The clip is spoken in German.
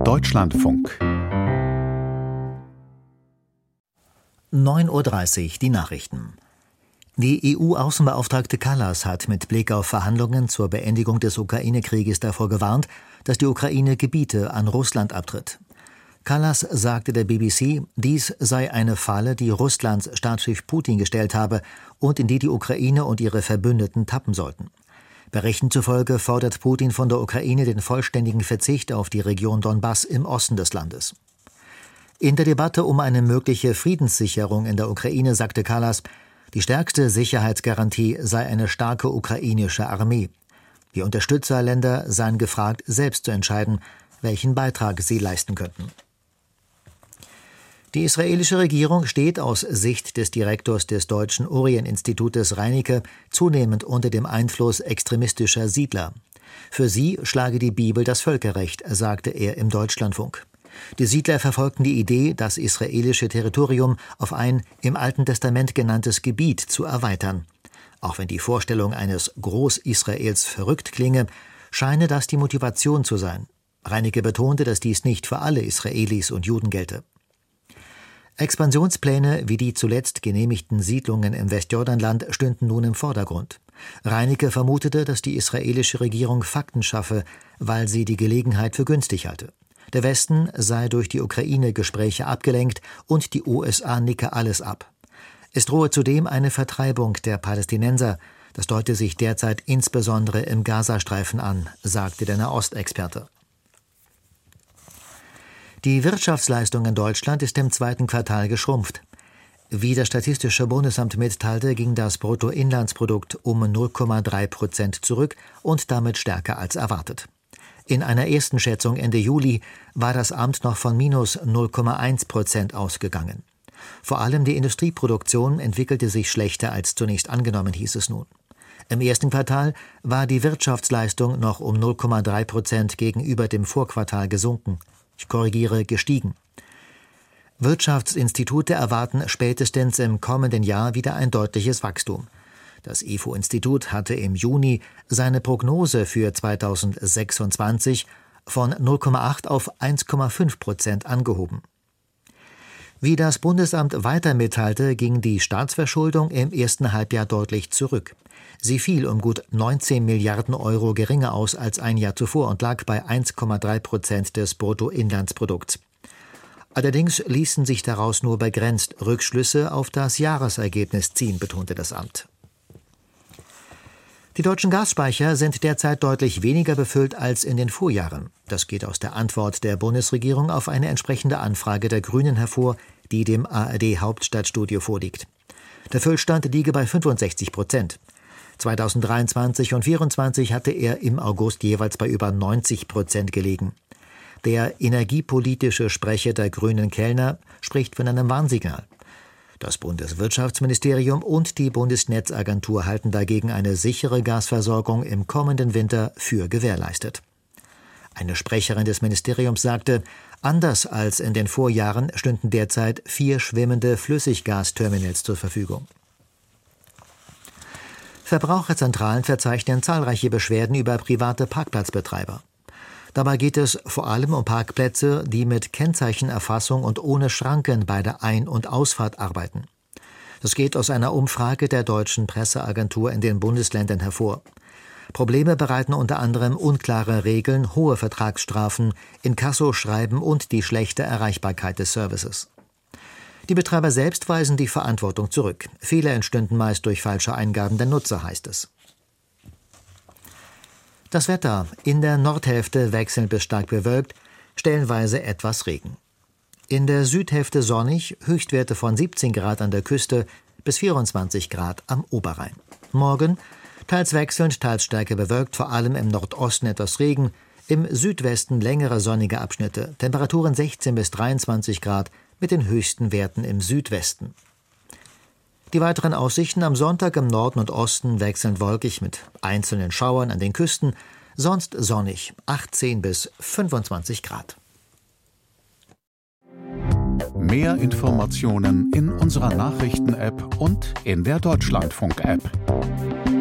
Deutschlandfunk 9:30 Uhr, die Nachrichten. Die EU-Außenbeauftragte Kallas hat mit Blick auf Verhandlungen zur Beendigung des Ukraine-Krieges davor gewarnt, dass die Ukraine Gebiete an Russland abtritt. Kallas sagte der BBC, dies sei eine Falle, die Russlands Staatschef Putin gestellt habe und in die die Ukraine und ihre Verbündeten tappen sollten. Berichten zufolge fordert Putin von der Ukraine den vollständigen Verzicht auf die Region Donbass im Osten des Landes. In der Debatte um eine mögliche Friedenssicherung in der Ukraine sagte Kallas, die stärkste Sicherheitsgarantie sei eine starke ukrainische Armee. Die Unterstützerländer seien gefragt, selbst zu entscheiden, welchen Beitrag sie leisten könnten. Die israelische Regierung steht aus Sicht des Direktors des Deutschen Orient-Institutes Reinecke zunehmend unter dem Einfluss extremistischer Siedler. Für sie schlage die Bibel das Völkerrecht, sagte er im Deutschlandfunk. Die Siedler verfolgten die Idee, das israelische Territorium auf ein im Alten Testament genanntes Gebiet zu erweitern. Auch wenn die Vorstellung eines Groß-Israels verrückt klinge, scheine das die Motivation zu sein. Reinecke betonte, dass dies nicht für alle Israelis und Juden gelte. Expansionspläne wie die zuletzt genehmigten Siedlungen im Westjordanland stünden nun im Vordergrund. Reinecke vermutete, dass die israelische Regierung Fakten schaffe, weil sie die Gelegenheit für günstig halte. Der Westen sei durch die Ukraine-Gespräche abgelenkt und die USA nicke alles ab. Es drohe zudem eine Vertreibung der Palästinenser. Das deute sich derzeit insbesondere im Gazastreifen an, sagte der Nahostexperte. Die Wirtschaftsleistung in Deutschland ist im zweiten Quartal geschrumpft. Wie das Statistische Bundesamt mitteilte, ging das Bruttoinlandsprodukt um 0,3% zurück und damit stärker als erwartet. In einer ersten Schätzung Ende Juli war das Amt noch von minus 0,1% ausgegangen. Vor allem die Industrieproduktion entwickelte sich schlechter als zunächst angenommen, hieß es nun. Im ersten Quartal war die Wirtschaftsleistung noch um 0,3% gegenüber dem Vorquartal gesunken. Ich korrigiere, gestiegen. Wirtschaftsinstitute erwarten spätestens im kommenden Jahr wieder ein deutliches Wachstum. Das IFO-Institut hatte im Juni seine Prognose für 2026 von 0,8 auf 1,5% angehoben. Wie das Bundesamt weiter mitteilte, ging die Staatsverschuldung im ersten Halbjahr deutlich zurück. Sie fiel um gut 19 Milliarden Euro geringer aus als ein Jahr zuvor und lag bei 1,3% des Bruttoinlandsprodukts. Allerdings ließen sich daraus nur begrenzt Rückschlüsse auf das Jahresergebnis ziehen, betonte das Amt. Die deutschen Gasspeicher sind derzeit deutlich weniger befüllt als in den Vorjahren. Das geht aus der Antwort der Bundesregierung auf eine entsprechende Anfrage der Grünen hervor, die dem ARD-Hauptstadtstudio vorliegt. Der Füllstand liege bei 65%. 2023 und 2024 hatte er im August jeweils bei über 90% gelegen. Der energiepolitische Sprecher der Grünen Kellner spricht von einem Warnsignal. Das Bundeswirtschaftsministerium und die Bundesnetzagentur halten dagegen eine sichere Gasversorgung im kommenden Winter für gewährleistet. Eine Sprecherin des Ministeriums sagte, anders als in den Vorjahren stünden derzeit 4 schwimmende Flüssiggasterminals zur Verfügung. Verbraucherzentralen verzeichnen zahlreiche Beschwerden über private Parkplatzbetreiber. Dabei geht es vor allem um Parkplätze, die mit Kennzeichenerfassung und ohne Schranken bei der Ein- und Ausfahrt arbeiten. Das geht aus einer Umfrage der deutschen Presseagentur in den Bundesländern hervor. Probleme bereiten unter anderem unklare Regeln, hohe Vertragsstrafen, Inkassoschreiben und die schlechte Erreichbarkeit des Services. Die Betreiber selbst weisen die Verantwortung zurück. Fehler entstünden meist durch falsche Eingaben der Nutzer, heißt es. Das Wetter: in der Nordhälfte wechselnd bis stark bewölkt, stellenweise etwas Regen. In der Südhälfte sonnig, Höchstwerte von 17 Grad an der Küste bis 24 Grad am Oberrhein. Morgen teils wechselnd, teils stärker bewölkt, vor allem im Nordosten etwas Regen, im Südwesten längere sonnige Abschnitte, Temperaturen 16 bis 23 Grad mit den höchsten Werten im Südwesten. Die weiteren Aussichten: am Sonntag im Norden und Osten wechselnd wolkig mit einzelnen Schauern an den Küsten, sonst sonnig, 18 bis 25 Grad. Mehr Informationen in unserer Nachrichten-App und in der Deutschlandfunk-App.